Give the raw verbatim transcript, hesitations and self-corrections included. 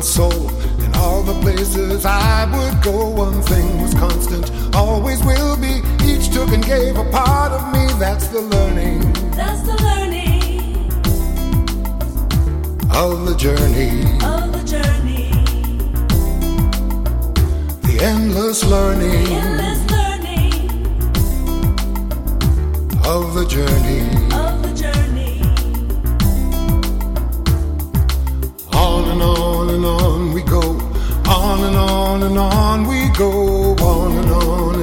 soul. In all the places I would go, one thing was constant, always will be. Each took and gave a part of me. That's the learning. That's the learning of the journey. Of the journey. The endless learning. The endless learning of the journey. Of the journey. On and on and on we go. On and on and on we go. On and on